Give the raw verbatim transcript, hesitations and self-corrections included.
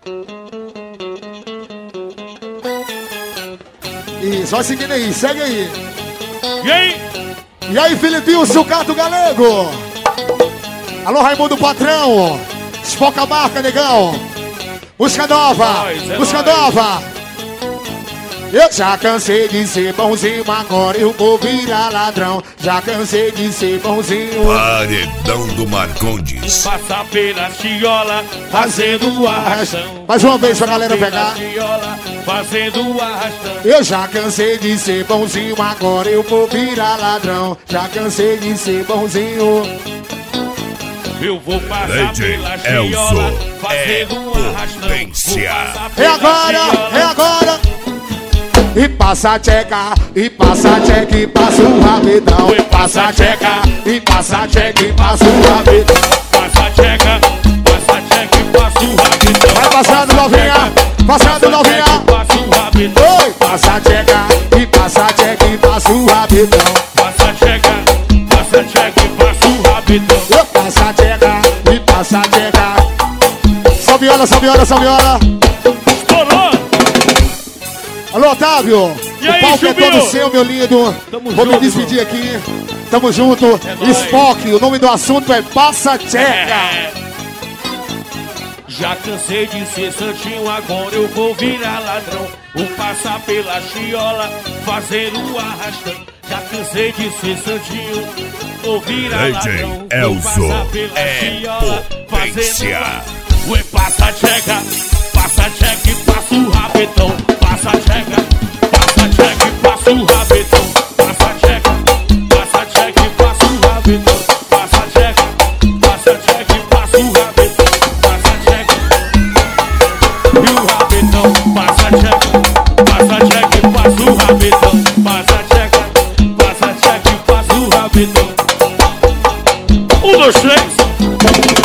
Isso, vai seguindo aí, segue aí. E aí? E aí, Filipinho, Sucato Galego. Alô, Raimundo Patrão. Esfoca a marca, negão. Música nova, é nóis, é música nóis. nova. Eu já cansei de ser bonzinho, agora eu vou virar ladrão. Já cansei de ser bonzinho. Paredão do Marcondes. Passa pela chiola, fazendo o arrastão. Mais uma vez pra galera pegar. Pela chiola, fazendo o arrastão. Eu já cansei de ser bonzinho, agora eu vou virar ladrão. Já cansei de ser bonzinho. Eu vou passar D J pela chiola, Elzo fazendo é um arrastão. potência. Vou passar É pela agora, chiola. é agora. E passa a tcheca, e passa a tcheca, e passa o rabidão. E passa a tcheca, e passa a tcheca, e passa o rabidão. Passa a tcheca, passa a tcheca e passa o rabidão. Vai passando, novinha, passando, novinha. Passa o rabidão. Oi, passa a tcheca, e passa a tcheca, e passa o rabidão. Passa a tcheca, passa a tcheca e passa o rabidão. Eu passa a tcheca, e passa a tcheca. Só viola, só viola, só viola. Estourou! Alô, Otávio. E aí, O palco é Chubinho? todo seu, meu lindo. Tamo Vou me junto, despedir aqui. Tamo junto. É nóis. Spock, o nome do assunto é Passa a Tcheca. É. Já cansei de ser santinho, agora eu vou virar ladrão. Vou passar pela chiola, fazendo o arrastão. Já cansei de ser santinho, vou virar D J ladrão. Vou Elzo passar pela é chiola, potência. fazendo Ué, passa a tcheca, passa a tcheca e passa o rabetão. Passa a tcheca, passa a tcheca e passa o rabetão. Passa a tcheca, passa a tcheca e passa o rabetão. Passa a tcheca, passa a tcheca e passa o rabetão. Passa a tcheca e o rabetão. Passa a tcheca, passa a tcheca e passa o rabetão. Passa a tcheca, passa a tcheca e passa o rabetão. Um, dois, três.